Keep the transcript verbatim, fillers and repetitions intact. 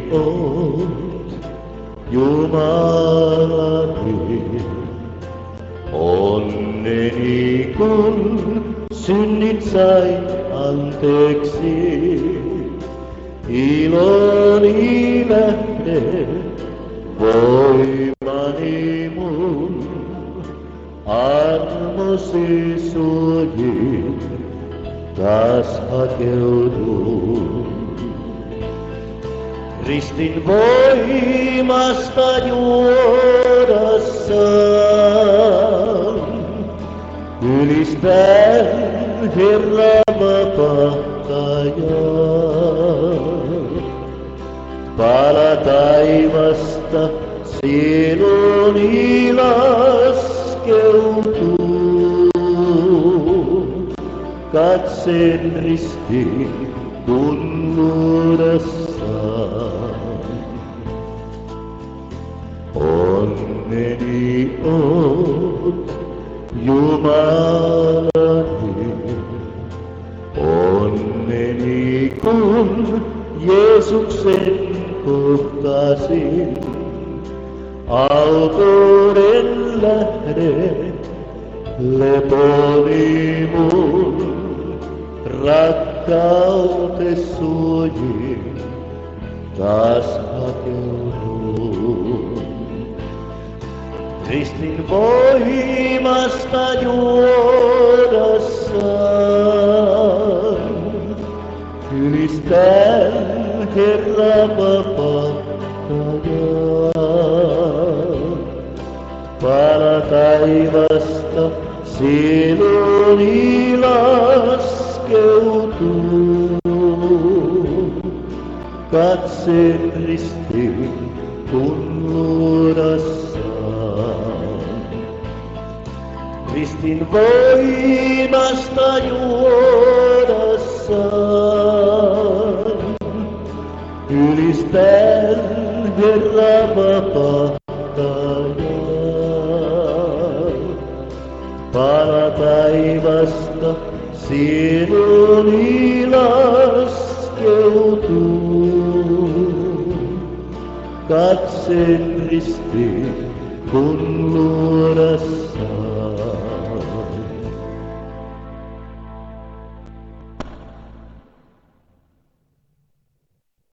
oot Jumalani. Onneni kun synnit sain anteeksi, iloni lähde, voimani mun, armosi suojin, taas hakeudun. Ristin voimasta juodassaan, ylistän Herra vapahtajaa. Pala taivasta sieluni laskeutuu, katseen ristiin kun luodassaan. Onneni oot Jumalani, onneni kun Jeesuksen kohtasin, autuuden lähde, leponi mun, rakkaute suojin, taas hakeudun. Ristin voimasta juodassaan, ylistän Herra vapahtajaa. Pala taivasta sieluni laskeutuu, katseen ristiin kun luodassaan. Ristin voimasta juodassaan, ylistän Herra vapahtajaa. Pala taivasta sieluni laskeutuu, katseen ristiin kun luodassaan.